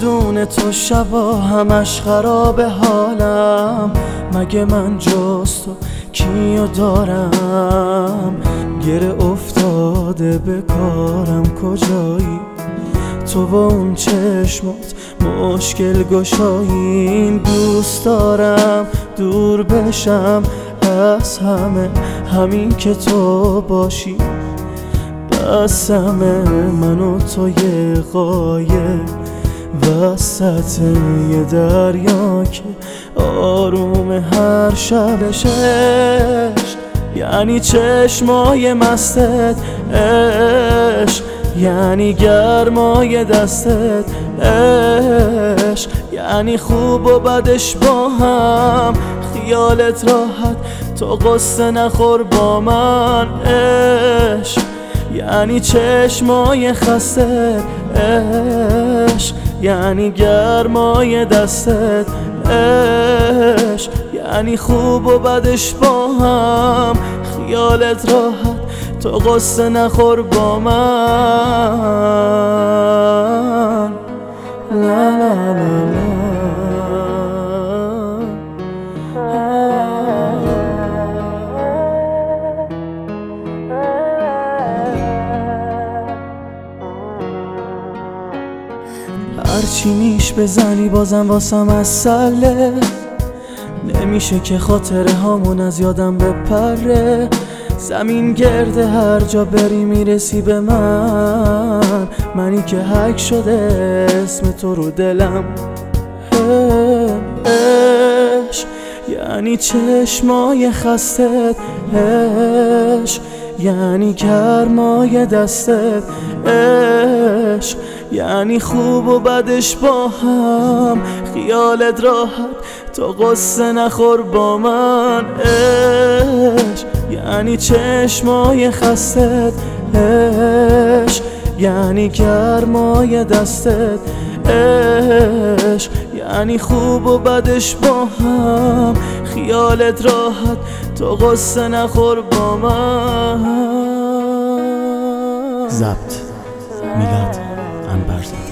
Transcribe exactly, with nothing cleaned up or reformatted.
بدون تو شبا همش خراب حالم. مگه من جز تو کیو دارم؟ گره افتاده به کارم کجایی؟ تو و اون چشمات مشکل گشایین. دوست دارم دور بشم از همه، همین که تو باشی بسمه. من و تو یه قایق وسط یه دریا که آروم هر شبش عشق، یعنی چشمای مستت عشق، یعنی گرمای دستت عشق، یعنی خوب و بدش با هم خیالت راحت تو قصه نخور با من عشق، یعنی چشمای خسته عشق، یعنی گرمای دستت عشق، یعنی خوب و بدش با هم خیالت راحت تو قصه نخور با من. لا لا لا لا. هرچی نیش بزنی بازم واسم مسئله، نمیشه که خاطره هامون از یادم بپره. زمین گرده هر جا بری میرسی به من، منی که حک شده اسم تو رو دلم عشق، یعنی چشمای خستت عشق، یعنی گرمای دستت عشق، یعنی خوب و بدش با هم خیالت راحت تو قصه نخور با من عشق، یعنی چشمای خستت عشق، یعنی گرمای دستت عشق، یعنی خوب و بدش با هم خیالت راحت تو قصه نخور با من. ضبط میلاد انبرزاده.